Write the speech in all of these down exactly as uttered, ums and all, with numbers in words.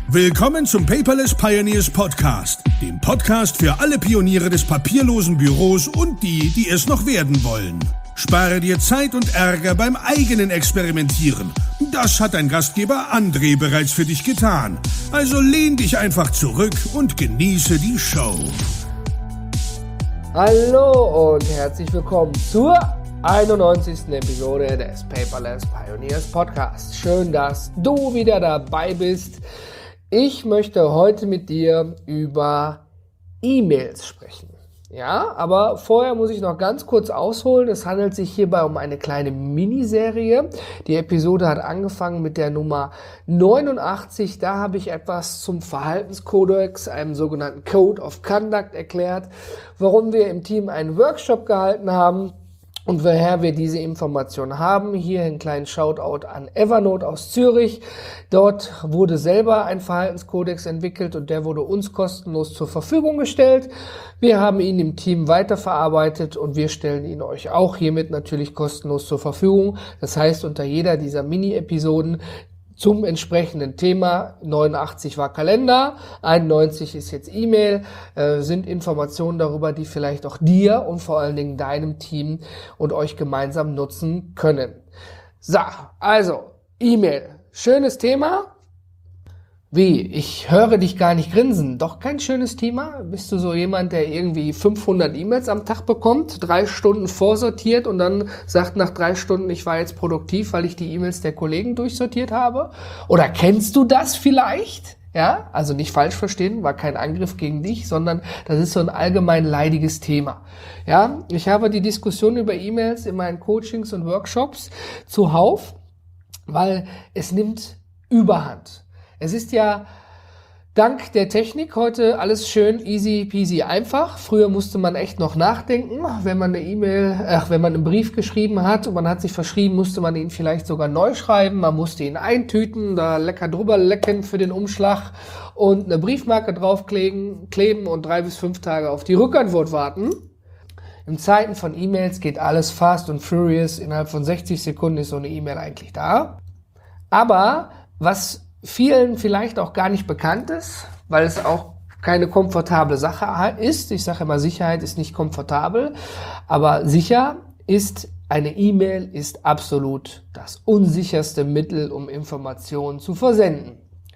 Willkommen zum Paperless Pioneers Podcast, dem Podcast für alle Pioniere des papierlosen Büros und die, die es noch werden wollen. Spare dir Zeit und Ärger beim eigenen Experimentieren. Das hat dein Gastgeber André bereits für dich getan. Also lehn dich einfach zurück und genieße die Show. Hallo und herzlich willkommen zur einundneunzigsten Episode des Paperless Pioneers Podcast. Schön, dass du wieder dabei bist. Ich möchte heute mit dir über E-Mails sprechen. Ja, aber vorher muss ich noch ganz kurz ausholen. Es handelt sich hierbei um eine kleine Miniserie. Die Episode hat angefangen mit der Nummer neunundachtzig. Da habe ich etwas zum Verhaltenskodex, einem sogenannten Code of Conduct erklärt, warum wir im Team einen Workshop gehalten haben und woher wir diese Informationen haben. Hier einen kleinen Shoutout an Evernote aus Zürich. Dort wurde selber ein Verhaltenskodex entwickelt und der wurde uns kostenlos zur Verfügung gestellt. Wir haben ihn im Team weiterverarbeitet und wir stellen ihn euch auch hiermit natürlich kostenlos zur Verfügung. Das heißt, unter jeder dieser Mini-Episoden zum entsprechenden Thema, neunundachtzig war Kalender, einundneunzig ist jetzt E-Mail, äh, sind Informationen darüber, die vielleicht auch dir und vor allen Dingen deinem Team und euch gemeinsam nutzen können. So, also E-Mail, schönes Thema. Wie? Ich höre dich gar nicht grinsen. Doch kein schönes Thema? Bist du so jemand, der irgendwie fünfhundert E-Mails am Tag bekommt, drei Stunden vorsortiert und dann sagt nach drei Stunden, ich war jetzt produktiv, weil ich die E-Mails der Kollegen durchsortiert habe? Oder kennst du das vielleicht? Ja, also nicht falsch verstehen, war kein Angriff gegen dich, sondern das ist so ein allgemein leidiges Thema. Ja, ich habe die Diskussion über E-Mails in meinen Coachings und Workshops zuhauf, weil es nimmt Überhand. Es ist ja dank der Technik heute alles schön easy peasy einfach. Früher musste man echt noch nachdenken, wenn man eine E-Mail, ach, wenn man einen Brief geschrieben hat und man hat sich verschrieben, musste man ihn vielleicht sogar neu schreiben. Man musste ihn eintüten, da lecker drüber lecken für den Umschlag und eine Briefmarke draufkleben kleben und drei bis fünf Tage auf die Rückantwort warten. In Zeiten von E-Mails geht alles fast und furious. Innerhalb von sechzig Sekunden ist so eine E-Mail eigentlich da. Aber was vielen vielleicht auch gar nicht bekannt ist, weil es auch keine komfortable Sache ist. Ich sage immer, Sicherheit ist nicht komfortabel, aber sicher ist, eine E-Mail ist absolut das unsicherste Mittel, um Informationen zu versenden.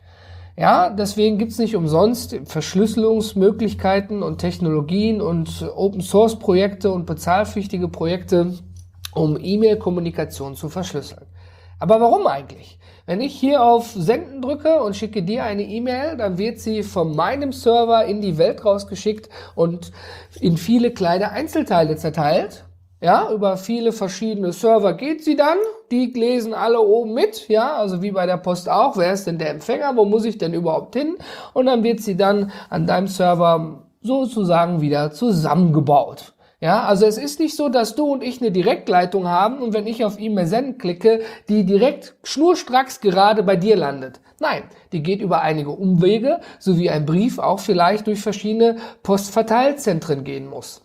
Ja, deswegen gibt's nicht umsonst Verschlüsselungsmöglichkeiten und Technologien und Open-Source-Projekte und bezahlpflichtige Projekte, um E-Mail-Kommunikation zu verschlüsseln. Aber warum eigentlich? Wenn ich hier auf Senden drücke und schicke dir eine E-Mail, dann wird sie von meinem Server in die Welt rausgeschickt und in viele kleine Einzelteile zerteilt. Ja, über viele verschiedene Server geht sie dann. Die lesen alle oben mit, ja, also wie bei der Post auch. Wer ist denn der Empfänger? Wo muss ich denn überhaupt hin? Und dann wird sie dann an deinem Server sozusagen wieder zusammengebaut. Ja, also es ist nicht so, dass du und ich eine Direktleitung haben und wenn ich auf E-Mail senden klicke, die direkt schnurstracks gerade bei dir landet. Nein, die geht über einige Umwege, so wie ein Brief auch vielleicht durch verschiedene Postverteilzentren gehen muss.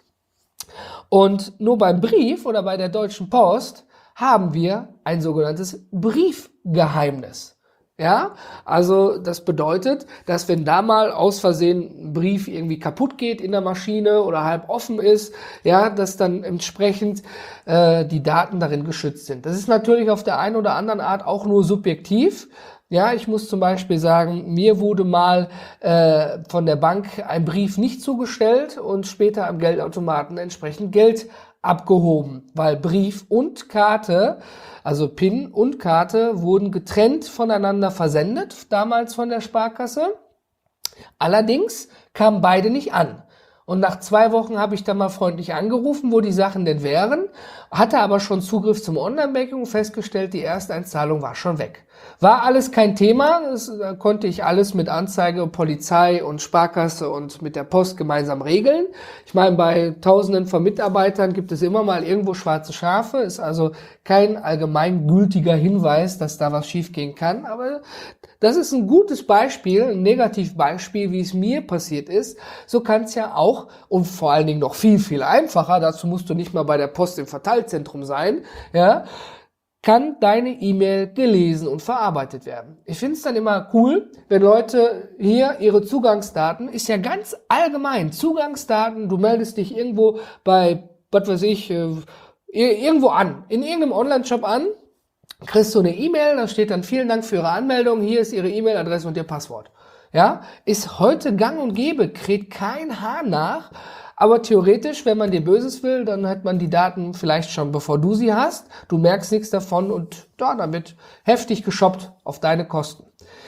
Und nur beim Brief oder bei der Deutschen Post haben wir ein sogenanntes Briefgeheimnis. Ja, also das bedeutet, dass wenn da mal aus Versehen ein Brief irgendwie kaputt geht in der Maschine oder halb offen ist, ja, dass dann entsprechend äh, die Daten darin geschützt sind. Das ist natürlich auf der einen oder anderen Art auch nur subjektiv. Ja, ich muss zum Beispiel sagen, mir wurde mal äh, von der Bank ein Brief nicht zugestellt und später am Geldautomaten entsprechend Geld abgehoben, weil Brief und Karte, also PIN und Karte, wurden getrennt voneinander versendet, damals von der Sparkasse. Allerdings kamen beide nicht an. Und nach zwei Wochen habe ich dann mal freundlich angerufen, wo die Sachen denn wären, hatte aber schon Zugriff zum Online-Banking und festgestellt, die Ersteinzahlung war schon weg. War alles kein Thema, das da konnte ich alles mit Anzeige, Polizei und Sparkasse und mit der Post gemeinsam regeln. Ich meine, bei Tausenden von Mitarbeitern gibt es immer mal irgendwo schwarze Schafe, ist also kein allgemeingültiger Hinweis, dass da was schiefgehen kann, aber das ist ein gutes Beispiel, ein Negativbeispiel, wie es mir passiert ist. So kann es ja auch und vor allen Dingen noch viel, viel einfacher, dazu musst du nicht mal bei der Post im Verteilzentrum sein, ja, kann deine E-Mail gelesen und verarbeitet werden. Ich finde es dann immer cool, wenn Leute hier ihre Zugangsdaten, ist ja ganz allgemein, Zugangsdaten, du meldest dich irgendwo bei, was weiß ich, äh, irgendwo an, in irgendeinem Online-Shop an, kriegst du eine E-Mail, da steht dann vielen Dank für Ihre Anmeldung, hier ist Ihre E-Mail-Adresse und Ihr Passwort. Ja, ist heute gang und gäbe, kräht kein Hahn nach, aber theoretisch, wenn man dir Böses will, dann hat man die Daten vielleicht schon, bevor du sie hast, du merkst nichts davon und ja, dann wird heftig geshoppt auf deine Kosten.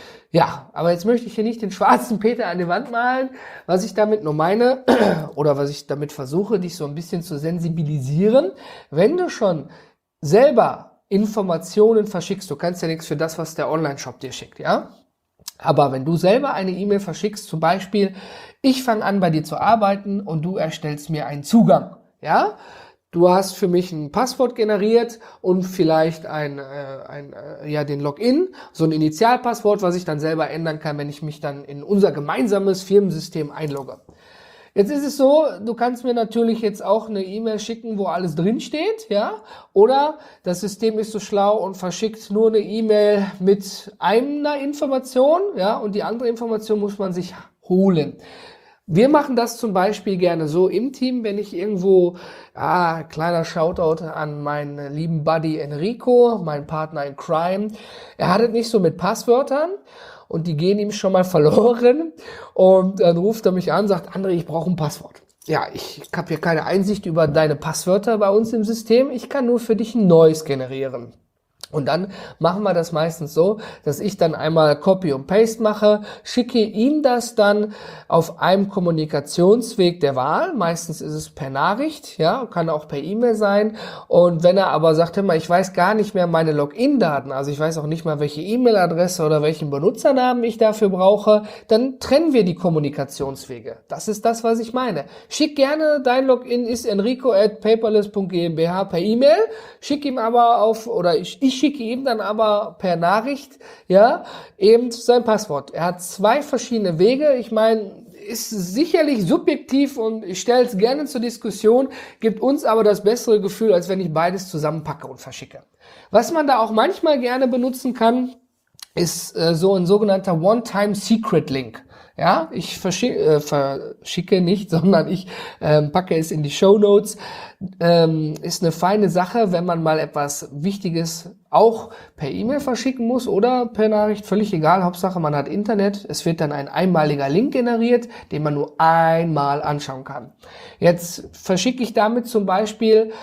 Ja, aber jetzt möchte ich hier nicht den schwarzen Peter an die Wand malen, was ich damit nur meine oder was ich damit versuche, dich so ein bisschen zu sensibilisieren. Wenn du schon selber Informationen verschickst, du kannst ja nichts für das, was der Online-Shop dir schickt, ja? Aber wenn du selber eine E-Mail verschickst, zum Beispiel, ich fange an bei dir zu arbeiten und du erstellst mir einen Zugang, ja? Du hast für mich ein Passwort generiert und vielleicht ein, äh, ein äh, ja den Login, so ein Initialpasswort, was ich dann selber ändern kann, wenn ich mich dann in unser gemeinsames Firmensystem einlogge. Jetzt ist es so, du kannst mir natürlich jetzt auch eine E-Mail schicken, wo alles drin steht, ja? Oder das System ist so schlau und verschickt nur eine E-Mail mit einer Information, ja? Und die andere Information muss man sich holen. Wir machen das zum Beispiel gerne so im Team, wenn ich irgendwo, ah, kleiner Shoutout an meinen lieben Buddy Enrico, mein Partner in Crime. Er hat es nicht so mit Passwörtern und die gehen ihm schon mal verloren und dann ruft er mich an, sagt, André, ich brauche ein Passwort. Ja, ich habe hier keine Einsicht über deine Passwörter bei uns im System, ich kann nur für dich ein neues generieren. Und dann machen wir das meistens so, dass ich dann einmal Copy und Paste mache, schicke ihm das dann auf einem Kommunikationsweg der Wahl. Meistens ist es per Nachricht, ja, kann auch per E-Mail sein. Und wenn er aber sagt, immer, ich weiß gar nicht mehr meine Login-Daten, also ich weiß auch nicht mal, welche E-Mail-Adresse oder welchen Benutzernamen ich dafür brauche, dann trennen wir die Kommunikationswege. Das ist das, was ich meine. Schick gerne, dein Login ist enrico at paperless punkt gmbh per E-Mail, schick ihm aber auf, oder ich, ich schicke ihm dann aber per Nachricht, ja, eben sein Passwort. Er hat zwei verschiedene Wege. Ich meine, ist sicherlich subjektiv und ich stelle es gerne zur Diskussion, gibt uns aber das bessere Gefühl, als wenn ich beides zusammenpacke und verschicke. Was man da auch manchmal gerne benutzen kann, ist äh, so ein sogenannter One-Time-Secret-Link. Ja, ich verschicke, äh, verschicke nicht, sondern ich äh, packe es in die Shownotes. Ähm, ist eine feine Sache, wenn man mal etwas Wichtiges auch per E-Mail verschicken muss oder per Nachricht, völlig egal. Hauptsache man hat Internet. Es wird dann ein einmaliger Link generiert, den man nur einmal anschauen kann. Jetzt verschicke ich damit zum Beispiel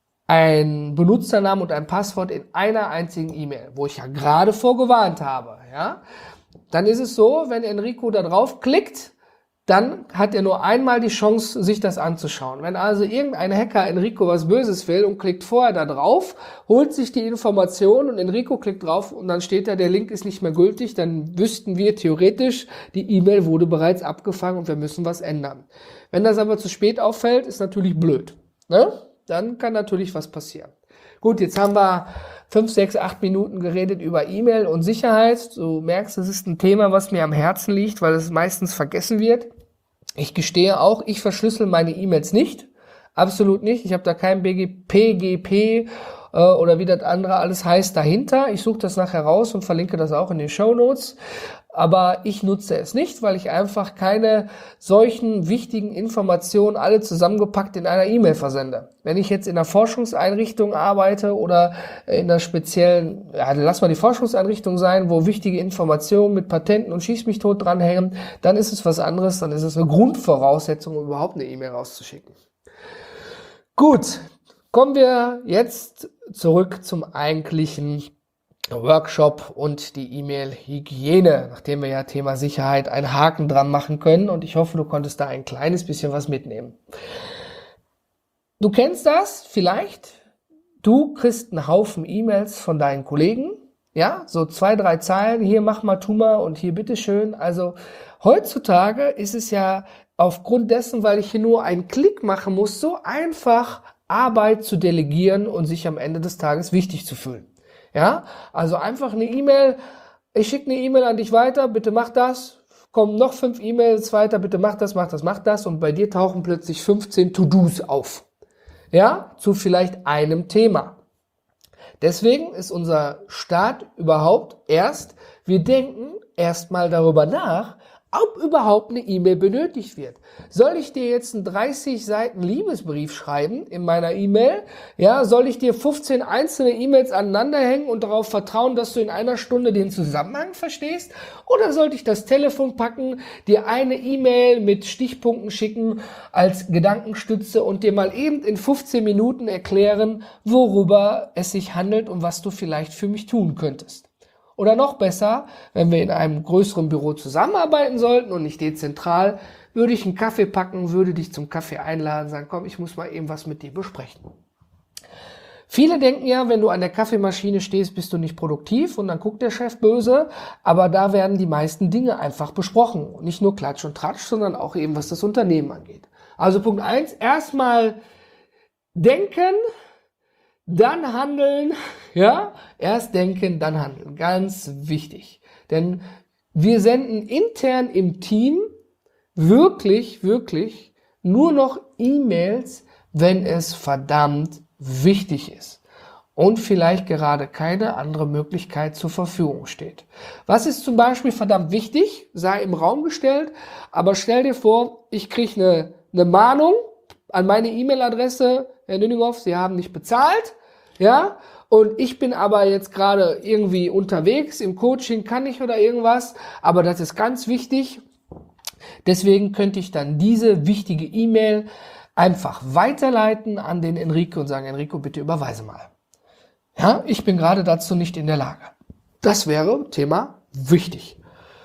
ein Benutzernamen und ein Passwort in einer einzigen E-Mail, wo ich ja gerade vorgewarnt habe, ja. Dann ist es so, wenn Enrico da drauf klickt, dann hat er nur einmal die Chance, sich das anzuschauen. Wenn also irgendein Hacker Enrico was Böses will und klickt vorher da drauf, holt sich die Information und Enrico klickt drauf und dann steht da, der Link ist nicht mehr gültig, dann wüssten wir theoretisch, die E-Mail wurde bereits abgefangen und wir müssen was ändern. Wenn das aber zu spät auffällt, ist natürlich blöd, ne? Dann kann natürlich was passieren. Gut, jetzt haben wir fünf, sechs, acht Minuten geredet über E-Mail und Sicherheit. Du merkst, das ist ein Thema, was mir am Herzen liegt, weil es meistens vergessen wird. Ich gestehe auch, ich verschlüssel meine E-Mails nicht. Absolut nicht. Ich habe da kein B G P, G P äh, oder wie das andere alles heißt dahinter. Ich suche das nachher raus und verlinke das auch in den Shownotes. Aber ich nutze es nicht, weil ich einfach keine solchen wichtigen Informationen alle zusammengepackt in einer E-Mail versende. Wenn ich jetzt in einer Forschungseinrichtung arbeite oder in einer speziellen, ja, lass mal die Forschungseinrichtung sein, wo wichtige Informationen mit Patenten und Schieß mich tot dranhängen, dann ist es was anderes, dann ist es eine Grundvoraussetzung, um überhaupt eine E-Mail rauszuschicken. Gut, kommen wir jetzt zurück zum eigentlichen Workshop und die E-Mail-Hygiene, nachdem wir ja Thema Sicherheit einen Haken dran machen können und ich hoffe, du konntest da ein kleines bisschen was mitnehmen. Du kennst das vielleicht, du kriegst einen Haufen E-Mails von deinen Kollegen, ja, so zwei, drei Zeilen, hier mach mal, tu mal und hier bitteschön. Also heutzutage ist es ja aufgrund dessen, weil ich hier nur einen Klick machen muss, so einfach Arbeit zu delegieren und sich am Ende des Tages wichtig zu fühlen. Ja, also einfach eine E-Mail, ich schicke eine E-Mail an dich weiter, bitte mach das, kommen noch fünf E-Mails weiter, bitte mach das, mach das, mach das und bei dir tauchen plötzlich fünfzehn To-Dos auf. Ja, zu vielleicht einem Thema. Deswegen ist unser Start überhaupt erst, wir denken erstmal darüber nach, ob überhaupt eine E-Mail benötigt wird. Soll ich dir jetzt einen dreißig Seiten Liebesbrief schreiben in meiner E-Mail? Ja, soll ich dir fünfzehn einzelne E-Mails aneinanderhängen und darauf vertrauen, dass du in einer Stunde den Zusammenhang verstehst? Oder sollte ich das Telefon packen, dir eine E-Mail mit Stichpunkten schicken als Gedankenstütze und dir mal eben in fünfzehn Minuten erklären, worüber es sich handelt und was du vielleicht für mich tun könntest? Oder noch besser, wenn wir in einem größeren Büro zusammenarbeiten sollten und nicht dezentral, würde ich einen Kaffee packen, würde dich zum Kaffee einladen, sagen, komm, ich muss mal eben was mit dir besprechen. Viele denken ja, wenn du an der Kaffeemaschine stehst, bist du nicht produktiv und dann guckt der Chef böse, aber da werden die meisten Dinge einfach besprochen. Nicht nur Klatsch und Tratsch, sondern auch eben, was das Unternehmen angeht. Also Punkt eins, erstmal denken, dann handeln, ja, erst denken, dann handeln, ganz wichtig. Denn wir senden intern im Team wirklich, wirklich nur noch E-Mails, wenn es verdammt wichtig ist und vielleicht gerade keine andere Möglichkeit zur Verfügung steht. Was ist zum Beispiel verdammt wichtig, sei im Raum gestellt, aber stell dir vor, ich kriege eine, eine Mahnung an meine E-Mail-Adresse, Herr Nüninghoff, Sie haben nicht bezahlt, ja, und ich bin aber jetzt gerade irgendwie unterwegs, im Coaching kann ich oder irgendwas, aber das ist ganz wichtig. Deswegen könnte ich dann diese wichtige E-Mail einfach weiterleiten an den Enrico und sagen, Enrico, bitte überweise mal. Ja, ich bin gerade dazu nicht in der Lage. Das wäre Thema wichtig.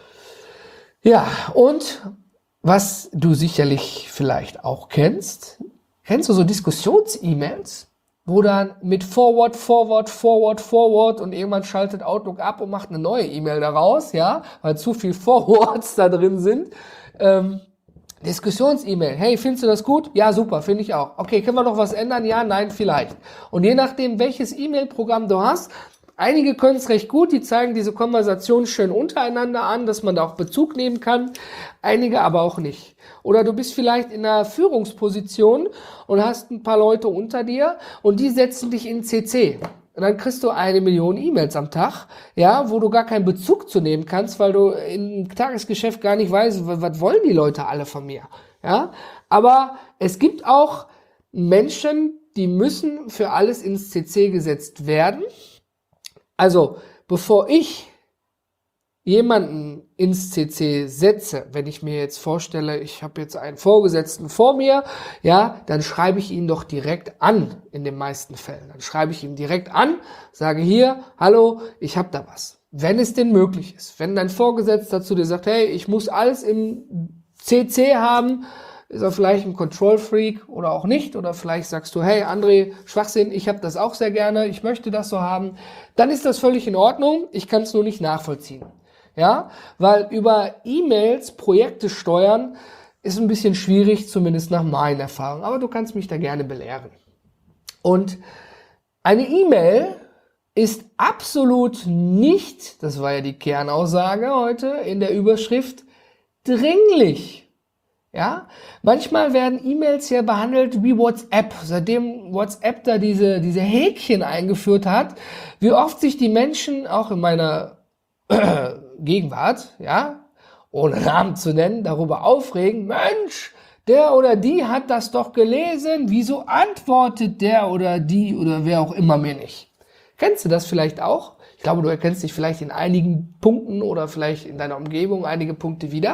Ja, und was du sicherlich vielleicht auch kennst, kennst du so Diskussions-E-Mails, wo dann mit Forward, Forward, Forward, Forward und irgendwann schaltet Outlook ab und macht eine neue E-Mail daraus, ja, weil zu viel Forwards da drin sind. Ähm, Diskussions-E-Mail. Hey, findest du das gut? Ja, super, finde ich auch. Okay, können wir noch was ändern? Ja, nein, vielleicht. Und je nachdem, welches E-Mail-Programm du hast, einige können es recht gut, die zeigen diese Konversation schön untereinander an, dass man da auch Bezug nehmen kann, einige aber auch nicht. Oder du bist vielleicht in einer Führungsposition und hast ein paar Leute unter dir und die setzen dich in C C. Und dann kriegst du eine Million E-Mails am Tag, ja, wo du gar keinen Bezug zu nehmen kannst, weil du im Tagesgeschäft gar nicht weißt, was wollen die Leute alle von mir, ja. Aber es gibt auch Menschen, die müssen für alles ins C C gesetzt werden. Also, bevor ich jemanden ins C C setze, wenn ich mir jetzt vorstelle, ich habe jetzt einen Vorgesetzten vor mir, ja, dann schreibe ich ihn doch direkt an, in den meisten Fällen. Dann schreibe ich ihn direkt an, sage hier, hallo, ich habe da was. Wenn es denn möglich ist. Wenn dein Vorgesetzter zu dir sagt, hey, ich muss alles im C C haben, ist er vielleicht ein Control-Freak oder auch nicht. Oder vielleicht sagst du, hey André, Schwachsinn, ich habe das auch sehr gerne, ich möchte das so haben. Dann ist das völlig in Ordnung, ich kann es nur nicht nachvollziehen. Ja, weil über E-Mails Projekte steuern ist ein bisschen schwierig, zumindest nach meinen Erfahrungen. Aber du kannst mich da gerne belehren. Und eine E-Mail ist absolut nicht, das war ja die Kernaussage heute in der Überschrift, dringlich. Ja, manchmal werden E-Mails ja behandelt wie WhatsApp. Seitdem WhatsApp da diese, diese Häkchen eingeführt hat, wie oft sich die Menschen auch in meiner Gegenwart, ja, ohne Namen zu nennen, darüber aufregen, Mensch, der oder die hat das doch gelesen, wieso antwortet der oder die oder wer auch immer mir nicht? Kennst du das vielleicht auch? Ich glaube, du erkennst dich vielleicht in einigen Punkten oder vielleicht in deiner Umgebung einige Punkte wieder.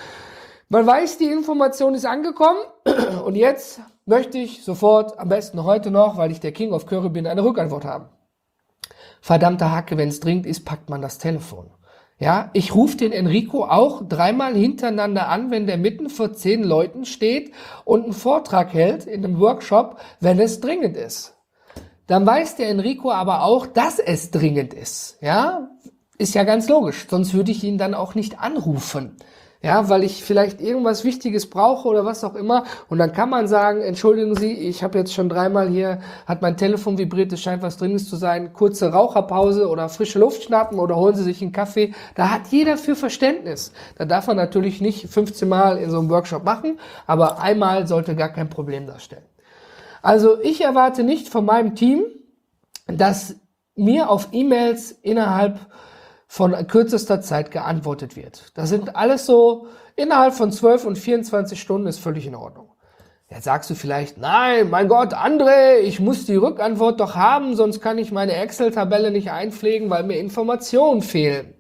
Man weiß, die Information ist angekommen und jetzt möchte ich sofort, am besten heute noch, weil ich der King of Curry bin, eine Rückantwort haben. Verdammte Hacke, wenn es dringend ist, packt man das Telefon. Ja, ich rufe den Enrico auch dreimal hintereinander an, wenn der mitten vor zehn Leuten steht und einen Vortrag hält in einem Workshop, wenn es dringend ist. Dann weiß der Enrico aber auch, dass es dringend ist. Ja, ist ja ganz logisch, sonst würde ich ihn dann auch nicht anrufen. Ja, weil ich vielleicht irgendwas Wichtiges brauche oder was auch immer. Und dann kann man sagen, entschuldigen Sie, ich habe jetzt schon dreimal hier, hat mein Telefon vibriert, es scheint was Dringendes zu sein. Kurze Raucherpause oder frische Luft schnappen oder holen Sie sich einen Kaffee. Da hat jeder für Verständnis. Da darf man natürlich nicht fünfzehn Mal in so einem Workshop machen, aber einmal sollte gar kein Problem darstellen. Also ich erwarte nicht von meinem Team, dass mir auf E-Mails innerhalb von kürzester Zeit geantwortet wird. Das sind alles so, innerhalb von zwölf und vierundzwanzig Stunden ist völlig in Ordnung. Jetzt sagst du vielleicht, nein, mein Gott, André, ich muss die Rückantwort doch haben, sonst kann ich meine Excel-Tabelle nicht einpflegen, weil mir Informationen fehlen.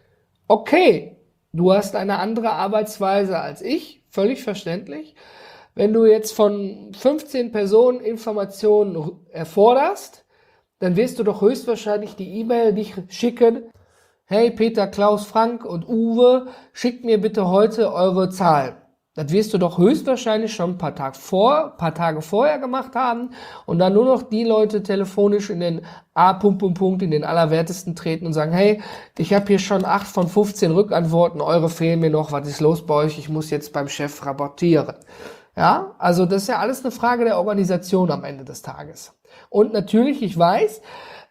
Okay, du hast eine andere Arbeitsweise als ich, völlig verständlich. Wenn du jetzt von fünfzehn Personen Informationen erforderst, dann wirst du doch höchstwahrscheinlich die E-Mail nicht schicken, hey Peter, Klaus, Frank und Uwe, schickt mir bitte heute eure Zahlen. Das wirst du doch höchstwahrscheinlich schon ein paar Tage vor, paar Tage vorher gemacht haben und dann nur noch die Leute telefonisch in den A. Punkt, Punkt, Punkt, in den Allerwertesten treten und sagen, hey, ich habe hier schon acht von fünfzehn Rückantworten, eure fehlen mir noch, was ist los bei euch? Ich muss jetzt beim Chef rapportieren. Ja, also das ist ja alles eine Frage der Organisation am Ende des Tages. Und natürlich, ich weiß,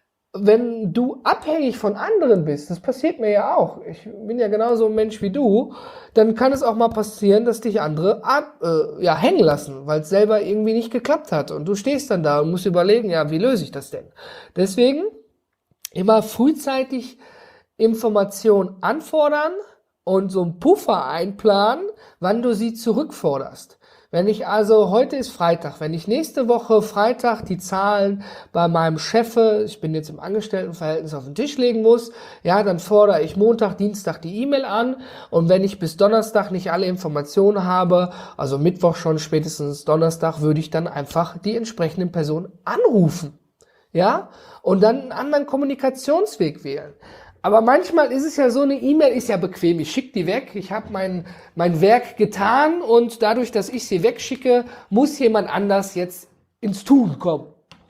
wenn du abhängig von anderen bist, das passiert mir ja auch, ich bin ja genauso ein Mensch wie du, dann kann es auch mal passieren, dass dich andere ab, äh, ja, hängen lassen, weil es selber irgendwie nicht geklappt hat. Und du stehst dann da und musst überlegen, ja, wie löse ich das denn? Deswegen immer frühzeitig Informationen anfordern und so einen Puffer einplanen, wann du sie zurückforderst. Wenn ich also, heute ist Freitag, wenn ich nächste Woche Freitag die Zahlen bei meinem Chef, ich bin jetzt im Angestelltenverhältnis, auf den Tisch legen muss, ja, dann fordere ich Montag, Dienstag die E-Mail an und wenn ich bis Donnerstag nicht alle Informationen habe, also Mittwoch schon, spätestens Donnerstag, würde ich dann einfach die entsprechenden Personen anrufen, ja, und dann einen anderen Kommunikationsweg wählen. Aber manchmal ist es ja so, eine E-Mail ist ja bequem, ich schicke die weg, ich habe mein, mein Werk getan und dadurch, dass ich sie wegschicke, muss jemand anders jetzt ins Tun kommen.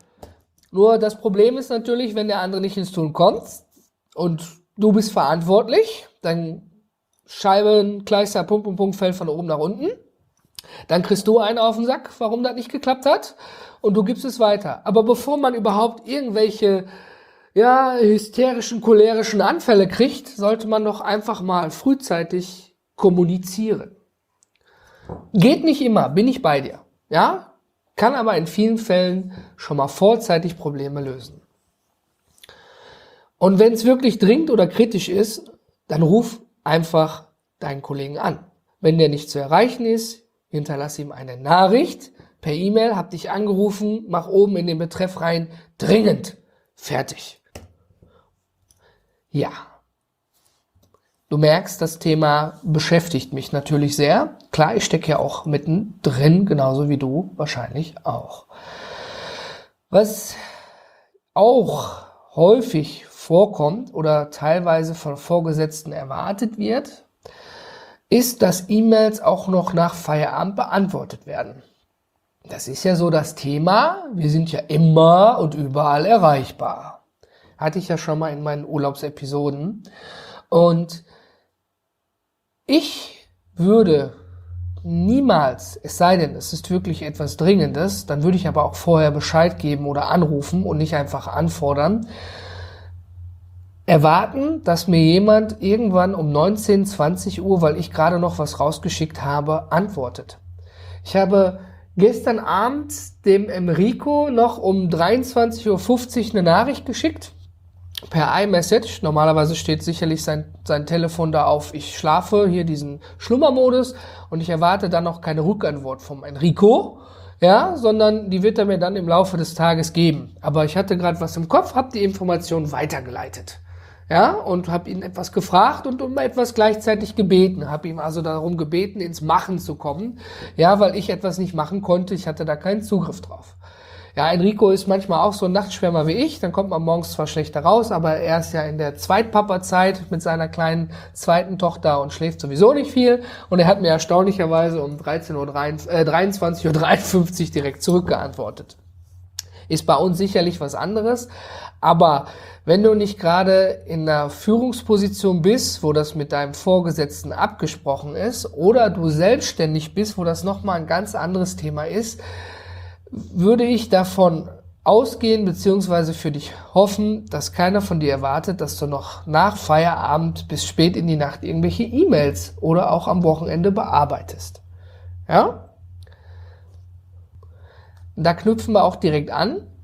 Nur das Problem ist natürlich, wenn der andere nicht ins Tun kommt und du bist verantwortlich, dann Scheibenkleister, Punkt, Punkt, Punkt, fällt von oben nach unten, dann kriegst du einen auf den Sack, warum das nicht geklappt hat und du gibst es weiter. Aber bevor man überhaupt irgendwelche ja, hysterischen, cholerischen Anfälle kriegt, sollte man doch einfach mal frühzeitig kommunizieren. Geht nicht immer, bin ich bei dir, ja, kann aber in vielen Fällen schon mal vorzeitig Probleme lösen. Und wenn es wirklich dringend oder kritisch ist, dann ruf einfach deinen Kollegen an. Wenn der nicht zu erreichen ist, hinterlass ihm eine Nachricht per E-Mail, hab dich angerufen, mach oben in den Betreff rein, dringend, fertig. Ja, du merkst, das Thema beschäftigt mich natürlich sehr. Klar, ich stecke ja auch mittendrin, genauso wie du wahrscheinlich auch. Was auch häufig vorkommt oder teilweise von Vorgesetzten erwartet wird, ist, dass E-Mails auch noch nach Feierabend beantwortet werden. Das ist ja so das Thema, wir sind ja immer und überall erreichbar. Hatte ich ja schon mal in meinen Urlaubsepisoden. Und ich würde niemals, es sei denn, es ist wirklich etwas Dringendes, dann würde ich aber auch vorher Bescheid geben oder anrufen und nicht einfach anfordern, erwarten, dass mir jemand irgendwann um neunzehn, zwanzig Uhr, weil ich gerade noch was rausgeschickt habe, antwortet. Ich habe gestern Abend dem Enrico noch um dreiundzwanzig Uhr fünfzig eine Nachricht geschickt. Per iMessage, normalerweise steht sicherlich sein, sein Telefon da auf, ich schlafe, hier diesen Schlummermodus und ich erwarte dann noch keine Rückantwort vom Enrico, ja, sondern die wird er mir dann im Laufe des Tages geben. Aber ich hatte gerade was im Kopf, habe die Information weitergeleitet, ja, und habe ihn etwas gefragt und um etwas gleichzeitig gebeten, habe ihm also darum gebeten, ins Machen zu kommen, ja, weil ich etwas nicht machen konnte, ich hatte da keinen Zugriff drauf. Ja, Enrico ist manchmal auch so ein Nachtschwärmer wie ich, dann kommt man morgens zwar schlechter raus, aber er ist ja in der Zweitpapa-Zeit mit seiner kleinen zweiten Tochter und schläft sowieso nicht viel und er hat mir erstaunlicherweise um dreizehn Uhr dreiundzwanzig Uhr dreiundfünfzig direkt zurückgeantwortet. Ist bei uns sicherlich was anderes, aber wenn du nicht gerade in einer Führungsposition bist, wo das mit deinem Vorgesetzten abgesprochen ist, oder du selbstständig bist, wo das nochmal ein ganz anderes Thema ist, würde ich davon ausgehen bzw. für dich hoffen, dass keiner von dir erwartet, dass du noch nach Feierabend bis spät in die Nacht irgendwelche E-Mails oder auch am Wochenende bearbeitest. Ja? Da knüpfen wir auch direkt an.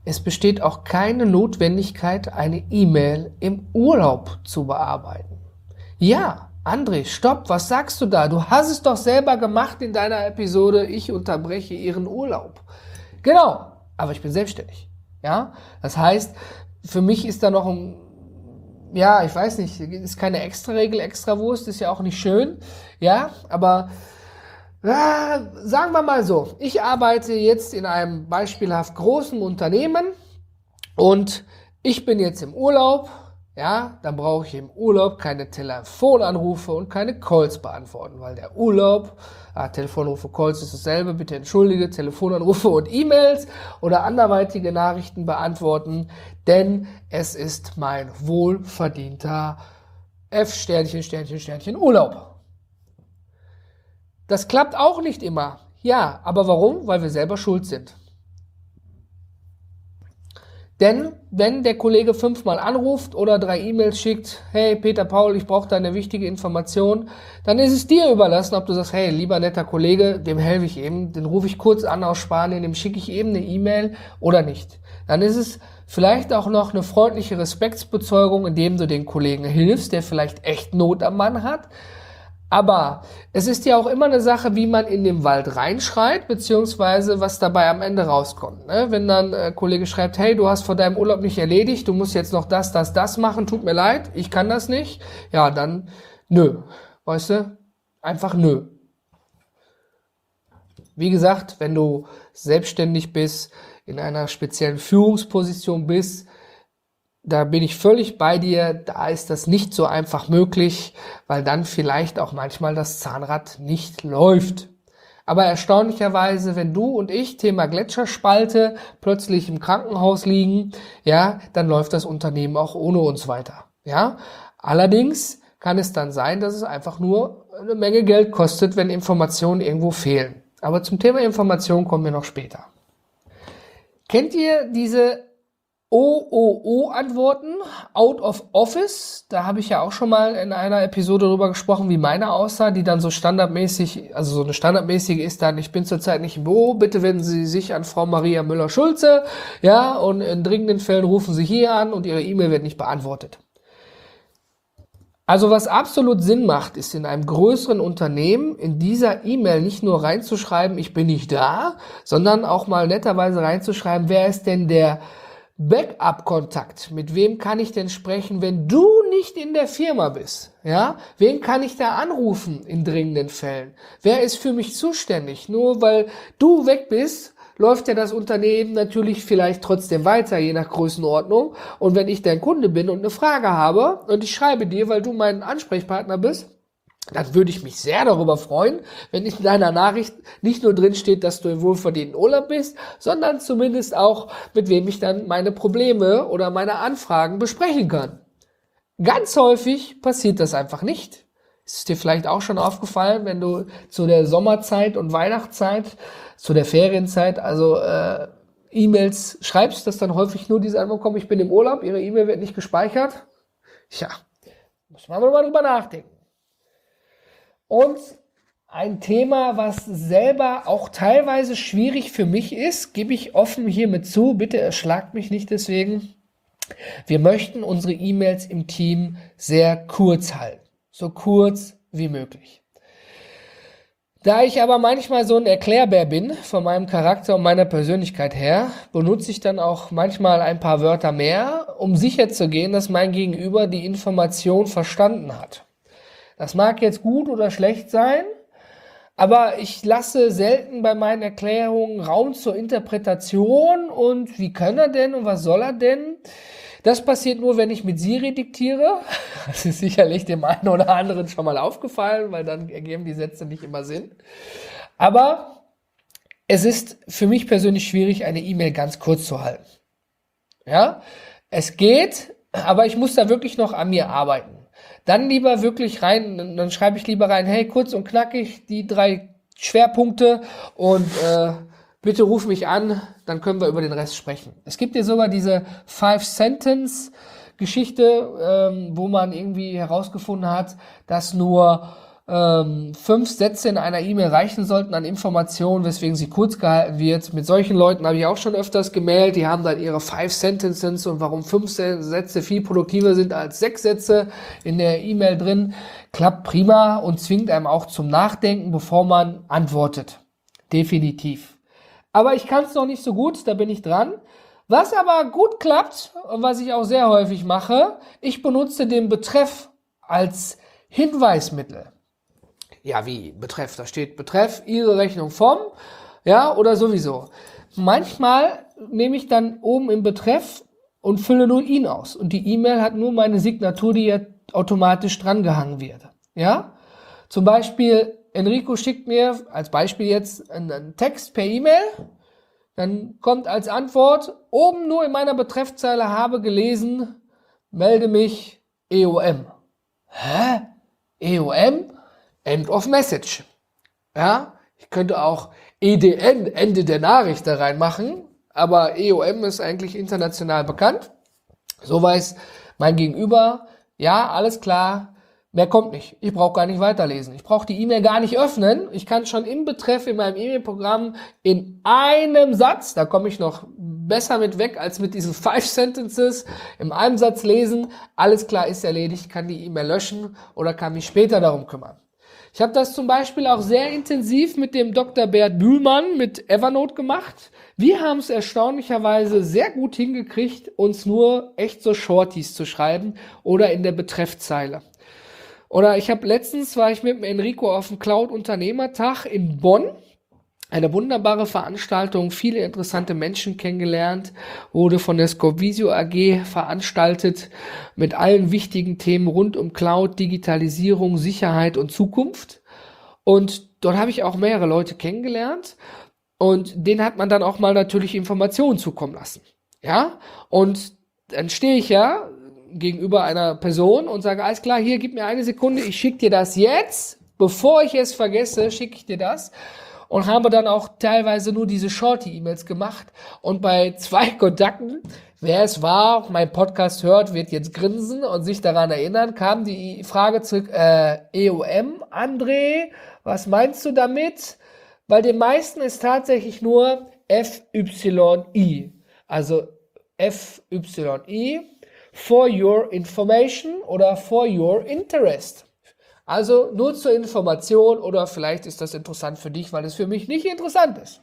es besteht auch keine Notwendigkeit, eine E-Mail im Urlaub zu bearbeiten. Ja, André, stopp, was sagst du da? Du hast es doch selber gemacht in deiner Episode, ich unterbreche Ihren Urlaub. Genau, aber ich bin selbstständig. Ja, das heißt, für mich ist da noch ein, ja, ich weiß nicht, ist keine Extra-Regel, Extrawurst, ist ja auch nicht schön. Ja, aber ja, sagen wir mal so, ich arbeite jetzt in einem beispielhaft großen Unternehmen und ich bin jetzt im Urlaub, ja, dann brauche ich im Urlaub keine Telefonanrufe und keine Calls beantworten, weil der Urlaub, ah, Telefonanrufe, Calls ist dasselbe, bitte entschuldige, Telefonanrufe und E-Mails oder anderweitige Nachrichten beantworten, denn es ist mein wohlverdienter F-Sternchen, Sternchen, Sternchen Urlaub. Das klappt auch nicht immer. Ja, aber warum? Weil wir selber schuld sind. Denn wenn der Kollege fünfmal anruft oder drei E-Mails schickt, hey Peter Paul, ich brauche da eine wichtige Information, dann ist es dir überlassen, ob du sagst, hey, lieber netter Kollege, dem helfe ich eben, den rufe ich kurz an aus Spanien, dem schicke ich eben eine E-Mail oder nicht. Dann ist es vielleicht auch noch eine freundliche Respektsbezeugung, indem du den Kollegen hilfst, der vielleicht echt Not am Mann hat. Aber es ist ja auch immer eine Sache, wie man in den Wald reinschreit, beziehungsweise was dabei am Ende rauskommt. Ne? Wenn dann ein Kollege schreibt, hey, du hast vor deinem Urlaub nicht erledigt, du musst jetzt noch das, das, das machen, tut mir leid, ich kann das nicht. Ja, dann nö, weißt du, einfach nö. Wie gesagt, wenn du selbstständig bist, in einer speziellen Führungsposition bist, da bin ich völlig bei dir, da ist das nicht so einfach möglich, weil dann vielleicht auch manchmal das Zahnrad nicht läuft. Aber erstaunlicherweise, wenn du und ich, Thema Gletscherspalte, plötzlich im Krankenhaus liegen, ja, dann läuft das Unternehmen auch ohne uns weiter. Ja, allerdings kann es dann sein, dass es einfach nur eine Menge Geld kostet, wenn Informationen irgendwo fehlen. Aber zum Thema Information kommen wir noch später. Kennt ihr diese O O O-Antworten, out of office? Da habe ich ja auch schon mal in einer Episode drüber gesprochen, wie meine aussah, die dann so standardmäßig, also so eine standardmäßige ist dann, ich bin zurzeit nicht im Büro, bitte wenden Sie sich an Frau Maria Müller-Schulze, ja, und in dringenden Fällen rufen Sie hier an und Ihre E-Mail wird nicht beantwortet. Also was absolut Sinn macht, ist in einem größeren Unternehmen in dieser E-Mail nicht nur reinzuschreiben, ich bin nicht da, sondern auch mal netterweise reinzuschreiben, wer ist denn der Backup-Kontakt, mit wem kann ich denn sprechen, wenn du nicht in der Firma bist? Ja, wen kann ich da anrufen in dringenden Fällen? Wer ist für mich zuständig? Nur weil du weg bist, läuft ja das Unternehmen natürlich vielleicht trotzdem weiter, je nach Größenordnung. Und wenn ich dein Kunde bin und eine Frage habe und ich schreibe dir, weil du mein Ansprechpartner bist, dann würde ich mich sehr darüber freuen, wenn in deiner Nachricht nicht nur drin steht, dass du im wohlverdienten Urlaub bist, sondern zumindest auch, mit wem ich dann meine Probleme oder meine Anfragen besprechen kann. Ganz häufig passiert das einfach nicht. Ist es dir vielleicht auch schon aufgefallen, wenn du zu der Sommerzeit und Weihnachtszeit, zu der Ferienzeit, also äh, E-Mails schreibst, dass dann häufig nur diese Antwort kommt, ich bin im Urlaub, Ihre E-Mail wird nicht gespeichert? Tja, muss man mal drüber nachdenken. Und ein Thema, was selber auch teilweise schwierig für mich ist, gebe ich offen hiermit zu, bitte erschlagt mich nicht deswegen. Wir möchten unsere E-Mails im Team sehr kurz halten, so kurz wie möglich. Da ich aber manchmal so ein Erklärbär bin, von meinem Charakter und meiner Persönlichkeit her, benutze ich dann auch manchmal ein paar Wörter mehr, um sicherzugehen, dass mein Gegenüber die Information verstanden hat. Das mag jetzt gut oder schlecht sein, aber ich lasse selten bei meinen Erklärungen Raum zur Interpretation und wie kann er denn und was soll er denn? Das passiert nur, wenn ich mit Siri diktiere. Das ist sicherlich dem einen oder anderen schon mal aufgefallen, weil dann ergeben die Sätze nicht immer Sinn. Aber es ist für mich persönlich schwierig, eine E-Mail ganz kurz zu halten. Ja, es geht, aber ich muss da wirklich noch an mir arbeiten. Dann lieber wirklich rein, dann schreibe ich lieber rein, hey, kurz und knackig, die drei Schwerpunkte und äh, bitte ruf mich an, dann können wir über den Rest sprechen. Es gibt ja sogar diese Five-Sentence-Geschichte, ähm, wo man irgendwie herausgefunden hat, dass nur ähm, fünf Sätze in einer E-Mail reichen sollten an Informationen, weswegen sie kurz gehalten wird. Mit solchen Leuten habe ich auch schon öfters gemailt, die haben dann ihre Five Sentences und warum fünf Sätze viel produktiver sind als sechs Sätze in der E-Mail drin. Klappt prima und zwingt einem auch zum Nachdenken, bevor man antwortet. Definitiv. Aber ich kann es noch nicht so gut, da bin ich dran. Was aber gut klappt und was ich auch sehr häufig mache, ich benutze den Betreff als Hinweismittel. Ja, wie Betreff? Da steht Betreff, Ihre Rechnung vom, ja, oder sowieso. Manchmal nehme ich dann oben im Betreff und fülle nur ihn aus. Und die E-Mail hat nur meine Signatur, die ja automatisch drangehangen wird. Ja? Zum Beispiel, Enrico schickt mir, als Beispiel jetzt, einen Text per E-Mail. Dann kommt als Antwort, oben nur in meiner Betreffzeile habe gelesen, melde mich E O M. Hä? E O M? End of Message. Ja, ich könnte auch E D N, Ende der Nachricht da reinmachen, aber E O M ist eigentlich international bekannt. So weiß mein Gegenüber, ja, alles klar, mehr kommt nicht. Ich brauche gar nicht weiterlesen. Ich brauche die E-Mail gar nicht öffnen. Ich kann schon im Betreff in meinem E-Mail-Programm in einem Satz, da komme ich noch besser mit weg als mit diesen Five Sentences, in einem Satz lesen, alles klar, ist erledigt, kann die E-Mail löschen oder kann mich später darum kümmern. Ich habe das zum Beispiel auch sehr intensiv mit dem Doktor Bert Bühlmann mit Evernote gemacht. Wir haben es erstaunlicherweise sehr gut hingekriegt, uns nur echt so Shorties zu schreiben oder in der Betreffzeile. Oder ich habe letztens, war ich mit dem Enrico auf dem Cloud-Unternehmertag in Bonn. Eine wunderbare Veranstaltung, viele interessante Menschen kennengelernt, wurde von der Scopvisio A G veranstaltet mit allen wichtigen Themen rund um Cloud, Digitalisierung, Sicherheit und Zukunft. Und dort habe ich auch mehrere Leute kennengelernt und denen hat man dann auch mal natürlich Informationen zukommen lassen. Ja, und dann stehe ich ja gegenüber einer Person und sage, alles klar, hier, gib mir eine Sekunde, ich schicke dir das jetzt, bevor ich es vergesse, schicke ich dir das. Und habe dann auch teilweise nur diese Shorty-E-Mails gemacht. Und bei zwei Kontakten, wer es war, mein Podcast hört, wird jetzt grinsen und sich daran erinnern, kam die Frage zurück, äh, E O M, André, was meinst du damit? Weil den meisten ist tatsächlich nur F Y I. Also F Y I, for your information oder for your interest. Also nur zur Information oder vielleicht ist das interessant für dich, weil es für mich nicht interessant ist.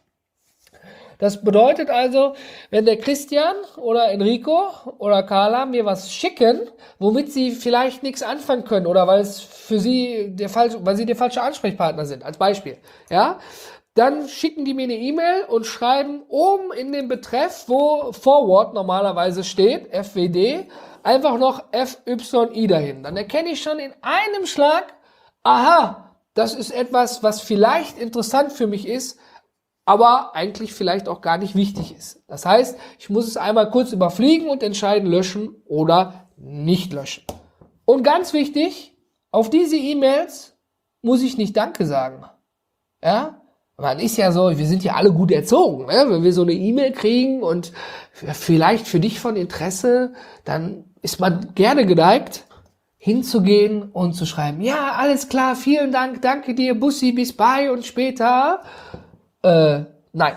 Das bedeutet also, wenn der Christian oder Enrico oder Carla mir was schicken, womit sie vielleicht nichts anfangen können oder weil es für sie der falsche, weil sie der falsche Ansprechpartner sind, als Beispiel, ja, dann schicken die mir eine E-Mail und schreiben oben in den Betreff, wo Forward normalerweise steht, F W D, einfach noch F Y I dahin. Dann erkenne ich schon in einem Schlag, aha, das ist etwas, was vielleicht interessant für mich ist, aber eigentlich vielleicht auch gar nicht wichtig ist. Das heißt, ich muss es einmal kurz überfliegen und entscheiden, löschen oder nicht löschen. Und ganz wichtig, auf diese E-Mails muss ich nicht Danke sagen. Ja? Man ist ja so, wir sind ja alle gut erzogen, ne? Wenn wir so eine E-Mail kriegen und vielleicht für dich von Interesse, dann ist man gerne geneigt, hinzugehen und zu schreiben, ja, alles klar, vielen Dank, danke dir, Bussi, bis bye und später. Äh, nein.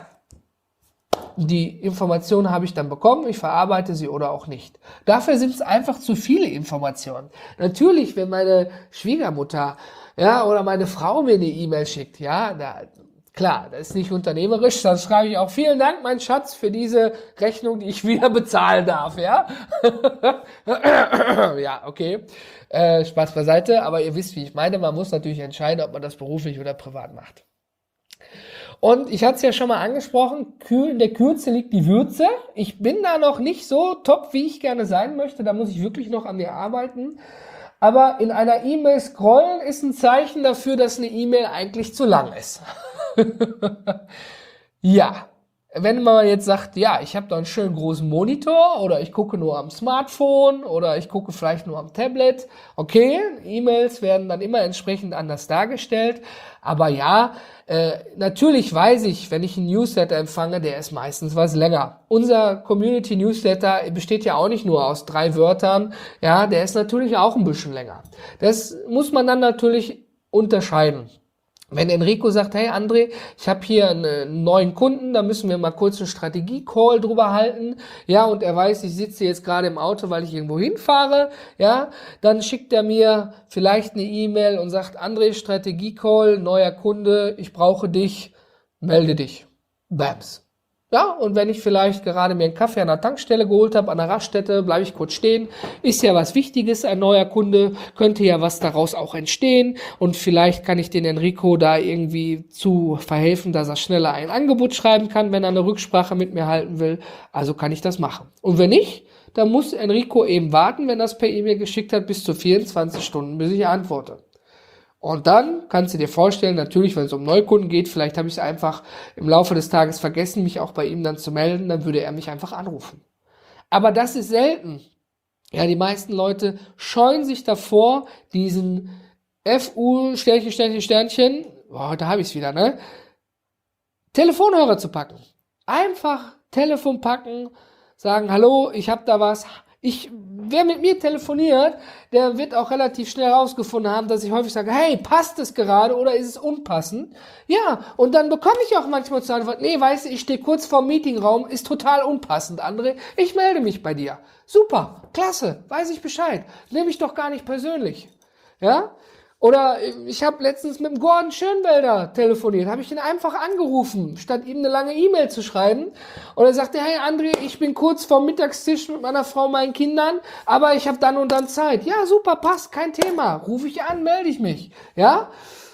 Die Informationen habe ich dann bekommen, ich verarbeite sie oder auch nicht. Dafür sind es einfach zu viele Informationen. Natürlich, wenn meine Schwiegermutter, ja, oder meine Frau mir eine E-Mail schickt, ja, da, klar, das ist nicht unternehmerisch, dann schreibe ich auch vielen Dank, mein Schatz, für diese Rechnung, die ich wieder bezahlen darf, ja. Ja, okay, äh, Spaß beiseite, aber ihr wisst, wie ich meine, man muss natürlich entscheiden, ob man das beruflich oder privat macht. Und ich hatte es ja schon mal angesprochen, in der Kürze liegt die Würze. Ich bin da noch nicht so top, wie ich gerne sein möchte, da muss ich wirklich noch an mir arbeiten. Aber in einer E-Mail scrollen ist ein Zeichen dafür, dass eine E-Mail eigentlich zu lang ist. Ja, wenn man jetzt sagt, ja, ich habe da einen schönen großen Monitor oder ich gucke nur am Smartphone oder ich gucke vielleicht nur am Tablet, okay, E-Mails werden dann immer entsprechend anders dargestellt, aber ja, äh, natürlich weiß ich, wenn ich einen Newsletter empfange, der ist meistens was länger. Unser Community-Newsletter besteht ja auch nicht nur aus drei Wörtern, ja, der ist natürlich auch ein bisschen länger. Das muss man dann natürlich unterscheiden. Wenn Enrico sagt, hey André, ich habe hier einen neuen Kunden, da müssen wir mal kurz einen Strategie-Call drüber halten, ja, und er weiß, ich sitze jetzt gerade im Auto, weil ich irgendwo hinfahre, ja, dann schickt er mir vielleicht eine E-Mail und sagt, André, Strategie-Call, neuer Kunde, ich brauche dich, melde dich. Bams. Ja, und wenn ich vielleicht gerade mir einen Kaffee an der Tankstelle geholt habe, an der Raststätte, bleibe ich kurz stehen. Ist ja was Wichtiges, ein neuer Kunde, könnte ja was daraus auch entstehen. Und vielleicht kann ich den Enrico da irgendwie zu verhelfen, dass er schneller ein Angebot schreiben kann, wenn er eine Rücksprache mit mir halten will. Also kann ich das machen. Und wenn nicht, dann muss Enrico eben warten, wenn er es per E-Mail geschickt hat, bis zu vierundzwanzig Stunden, bis ich antworte. Und dann kannst du dir vorstellen, natürlich, wenn es um Neukunden geht, vielleicht habe ich es einfach im Laufe des Tages vergessen, mich auch bei ihm dann zu melden, dann würde er mich einfach anrufen. Aber das ist selten. Ja, die meisten Leute scheuen sich davor, diesen F U Sternchen, Sternchen, Sternchen, boah, heute habe ich es wieder, ne? Telefonhörer zu packen. Einfach Telefon packen, sagen, hallo, ich habe da was. Ich, wer mit mir telefoniert, der wird auch relativ schnell herausgefunden haben, dass ich häufig sage, hey, passt es gerade oder ist es unpassend? Ja, und dann bekomme ich auch manchmal zur Antwort, nee, weißt du, ich stehe kurz vorm Meetingraum, ist total unpassend, André, ich melde mich bei dir. Super, klasse, weiß ich Bescheid, nehme ich doch gar nicht persönlich. Ja? Oder ich habe letztens mit dem Gordon Schönwelder telefoniert, habe ich ihn einfach angerufen, statt ihm eine lange E-Mail zu schreiben. Und er sagte, hey André, ich bin kurz vorm Mittagstisch mit meiner Frau, meinen Kindern, aber ich habe dann und dann Zeit. Ja, super, passt, kein Thema. Rufe ich an, melde ich mich. Ja?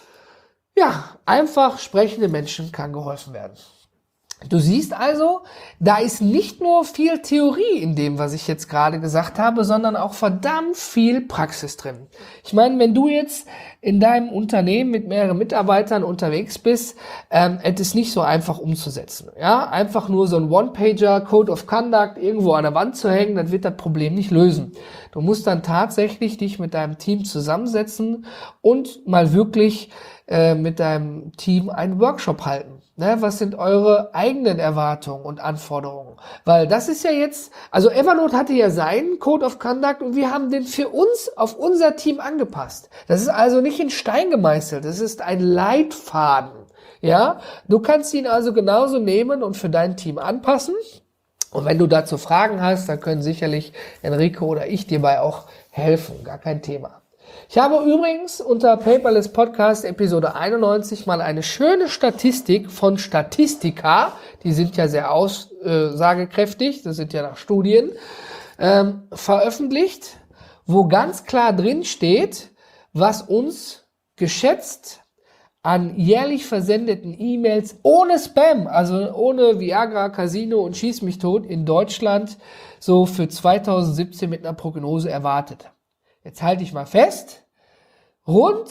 Ja, einfach sprechende Menschen kann geholfen werden. Du siehst also, da ist nicht nur viel Theorie in dem, was ich jetzt gerade gesagt habe, sondern auch verdammt viel Praxis drin. Ich meine, wenn du jetzt in deinem Unternehmen mit mehreren Mitarbeitern unterwegs bist, ähm, es ist nicht so einfach umzusetzen. Ja, einfach nur so ein One-Pager, Code of Conduct irgendwo an der Wand zu hängen, das wird das Problem nicht lösen. Du musst dann tatsächlich dich mit deinem Team zusammensetzen und mal wirklich äh, mit deinem Team einen Workshop halten. Ne, was sind eure eigenen Erwartungen und Anforderungen? Weil das ist ja jetzt, also Evernote hatte ja seinen Code of Conduct und wir haben den für uns auf unser Team angepasst. Das ist also nicht in Stein gemeißelt, das ist ein Leitfaden. Ja, du kannst ihn also genauso nehmen und für dein Team anpassen. Und wenn du dazu Fragen hast, dann können sicherlich Enrico oder ich dir bei auch helfen, gar kein Thema. Ich habe übrigens unter Paperless Podcast Episode einundneunzig mal eine schöne Statistik von Statistica, die sind ja sehr aussagekräftig, das sind ja nach Studien, ähm, veröffentlicht, wo ganz klar drin steht, was uns geschätzt an jährlich versendeten E-Mails ohne Spam, also ohne Viagra, Casino und Schieß mich tot in Deutschland so für zweitausendsiebzehn mit einer Prognose erwartet. Jetzt halte ich mal fest, rund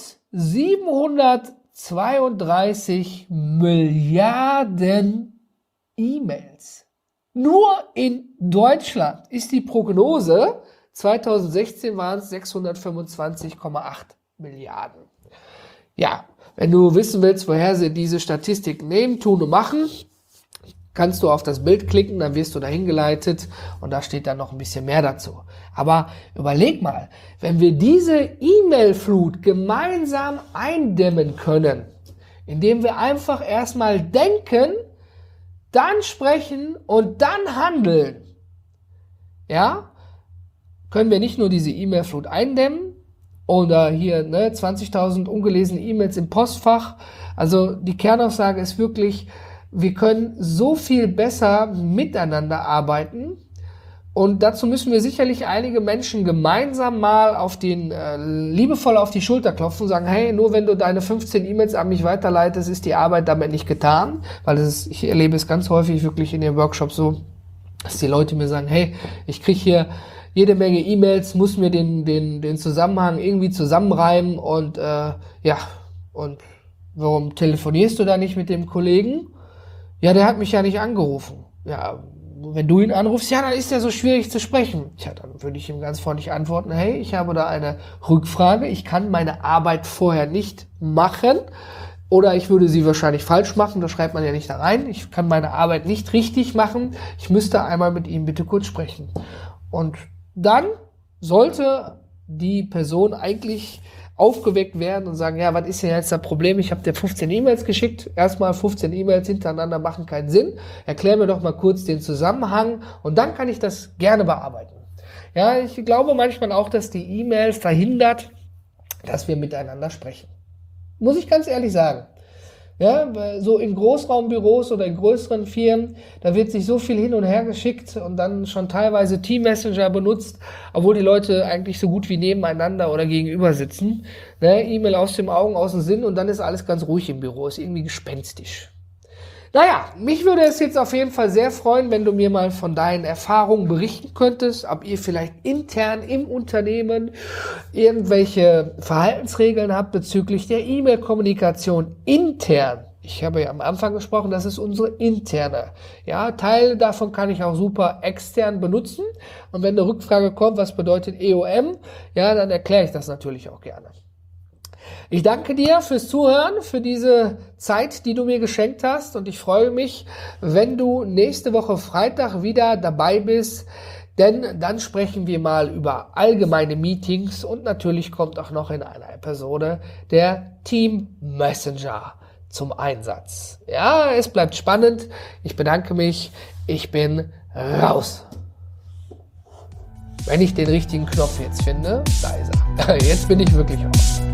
siebenhundertzweiunddreißig Milliarden E-Mails. Nur in Deutschland ist die Prognose, zweitausendsechzehn waren es sechshundertfünfundzwanzig Komma acht Milliarden. Ja, wenn du wissen willst, woher sie diese Statistik nehmen, tun und machen, kannst du auf das Bild klicken, dann wirst du dahin geleitet und da steht dann noch ein bisschen mehr dazu. Aber überleg mal, wenn wir diese E-Mail-Flut gemeinsam eindämmen können, indem wir einfach erstmal denken, dann sprechen und dann handeln, ja, können wir nicht nur diese E-Mail-Flut eindämmen oder hier ne, zwanzigtausend ungelesene E-Mails im Postfach. Also die Kernaussage ist wirklich, wir können so viel besser miteinander arbeiten und dazu müssen wir sicherlich einige Menschen gemeinsam mal auf den, äh, liebevoll auf die Schulter klopfen und sagen, hey, nur wenn du deine fünfzehn E-Mails an mich weiterleitest, ist die Arbeit damit nicht getan, weil das ist, ich erlebe es ganz häufig wirklich in den Workshops so, dass die Leute mir sagen, hey, ich kriege hier jede Menge E-Mails, muss mir den, den, den Zusammenhang irgendwie zusammenreimen und äh, ja, und warum telefonierst du da nicht mit dem Kollegen? Ja, der hat mich ja nicht angerufen. Ja, wenn du ihn anrufst, ja, dann ist er so schwierig zu sprechen. Ja, dann würde ich ihm ganz freundlich antworten, hey, ich habe da eine Rückfrage, ich kann meine Arbeit vorher nicht machen oder ich würde sie wahrscheinlich falsch machen, das schreibt man ja nicht da rein. Ich kann meine Arbeit nicht richtig machen, ich müsste einmal mit ihm bitte kurz sprechen. Und dann sollte die Person eigentlich aufgeweckt werden und sagen, ja, was ist denn jetzt das Problem? Ich habe dir fünfzehn E-Mails geschickt. Erstmal fünfzehn E-Mails hintereinander machen keinen Sinn. Erklär mir doch mal kurz den Zusammenhang und dann kann ich das gerne bearbeiten. Ja, ich glaube manchmal auch, dass die E-Mails verhindert, dass wir miteinander sprechen. Muss ich ganz ehrlich sagen. Ja, so in Großraumbüros oder in größeren Firmen, da wird sich so viel hin und her geschickt und dann schon teilweise Team Messenger benutzt, obwohl die Leute eigentlich so gut wie nebeneinander oder gegenüber sitzen. Ne, E-Mail aus dem Augen, aus dem Sinn und dann ist alles ganz ruhig im Büro, ist irgendwie gespenstisch. Naja, mich würde es jetzt auf jeden Fall sehr freuen, wenn du mir mal von deinen Erfahrungen berichten könntest, ob ihr vielleicht intern im Unternehmen irgendwelche Verhaltensregeln habt bezüglich der E-Mail-Kommunikation intern. Ich habe ja am Anfang gesprochen, das ist unsere interne. Ja, Teile davon kann ich auch super extern benutzen. Und wenn eine Rückfrage kommt, was bedeutet E O M, ja, dann erkläre ich das natürlich auch gerne. Ich danke dir fürs Zuhören, für diese Zeit, die du mir geschenkt hast und ich freue mich, wenn du nächste Woche Freitag wieder dabei bist, denn dann sprechen wir mal über allgemeine Meetings und natürlich kommt auch noch in einer Episode der Team Messenger zum Einsatz. Ja, es bleibt spannend. Ich bedanke mich. Ich bin raus. Wenn ich den richtigen Knopf jetzt finde, da ist er. Jetzt bin ich wirklich raus.